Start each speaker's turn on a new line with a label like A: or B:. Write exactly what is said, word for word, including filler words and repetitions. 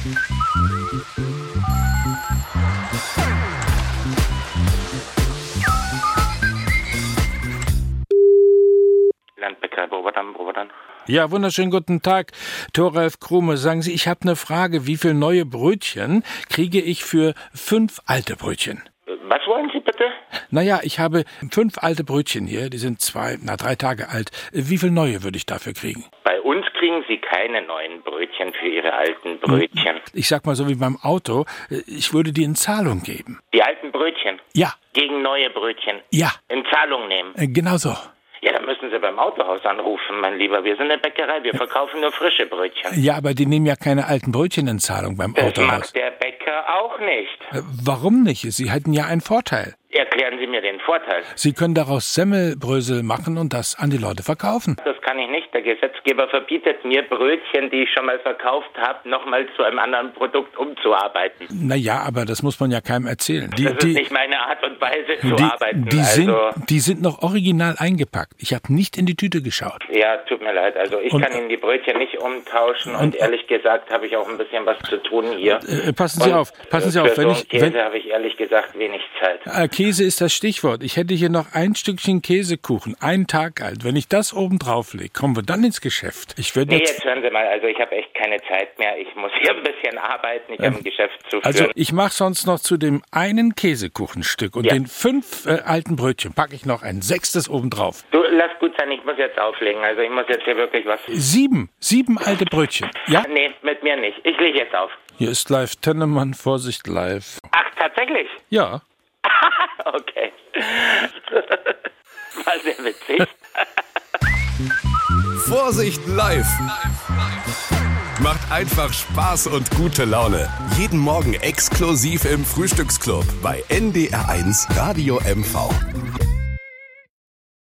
A: Landbäcker, Broberdan, Broberdan.
B: Ja, wunderschönen guten Tag, Thoralf Krume. Sagen Sie, ich habe eine Frage. Wie viele neue Brötchen kriege ich für fünf alte Brötchen?
A: Was wollen Sie bitte?
B: Naja, ich habe fünf alte Brötchen hier. Die sind zwei, na drei Tage alt. Wie viele neue würde ich dafür kriegen?
A: Bei uns kriegen Sie keine neuen Brötchen für Ihre alten Brötchen.
B: Ich sag mal so wie beim Auto. Ich würde die in Zahlung geben.
A: Die alten Brötchen?
B: Ja.
A: Gegen neue Brötchen?
B: Ja.
A: In Zahlung nehmen?
B: Äh, genau so.
A: Ja, dann müssen Sie beim Autohaus anrufen, mein Lieber. Wir sind eine Bäckerei, wir verkaufen nur frische Brötchen.
B: Ja, aber die nehmen ja keine alten Brötchen in Zahlung beim
A: Das
B: Autohaus.
A: mag der Bäcker auch nicht.
B: Äh, Warum nicht? Sie hätten ja einen Vorteil.
A: Erklären Sie mir den Vorteil.
B: Sie können daraus Semmelbrösel machen und das an die Leute verkaufen.
A: Das kann ich nicht. Der Gesetzgeber verbietet mir, Brötchen, die ich schon mal verkauft habe, nochmal zu einem anderen Produkt umzuarbeiten.
B: Naja, aber das muss man ja keinem erzählen. Die,
A: das ist
B: die,
A: nicht meine Art und Weise zu
B: die,
A: arbeiten.
B: Die,
A: also,
B: sind, die sind noch original eingepackt. Ich habe nicht in die Tüte geschaut.
A: Ja, tut mir leid. Also ich
B: und,
A: kann Ihnen die Brötchen nicht umtauschen und, und ehrlich gesagt habe ich auch ein bisschen was zu tun hier.
B: Äh, passen Sie
A: und
B: auf, passen Sie auf.
A: Für
B: Wenn
A: so
B: ich,
A: Käse
B: wenn,
A: habe ich ehrlich gesagt wenig Zeit.
B: Äh, Käse ist das Stichwort. Ich hätte hier noch ein Stückchen Käsekuchen, einen Tag alt. Wenn ich das oben drauf lege, kommen wir dann ins Geschäft. Ich werde
A: Nee,
B: jetzt,
A: jetzt hören Sie mal, also ich habe echt keine Zeit mehr. Ich muss hier ein bisschen arbeiten, ich ähm, habe ein Geschäft zu führen.
B: Also ich mache sonst noch zu dem einen Käsekuchenstück und
A: ja.
B: den fünf äh, alten Brötchen packe ich noch ein sechstes oben drauf.
A: Du, lass gut sein, ich muss jetzt auflegen. Also ich muss jetzt hier wirklich was...
B: Sieben, sieben alte Brötchen, ja?
A: Nee, mit mir nicht. Ich lege jetzt auf.
B: Hier ist live Tennemann, Vorsicht live.
A: Ach, tatsächlich?
B: Ja.
A: Okay. War sehr witzig.
C: Vorsicht live. Macht einfach Spaß und gute Laune. Jeden Morgen exklusiv im Frühstücksclub bei N D R eins Radio M V.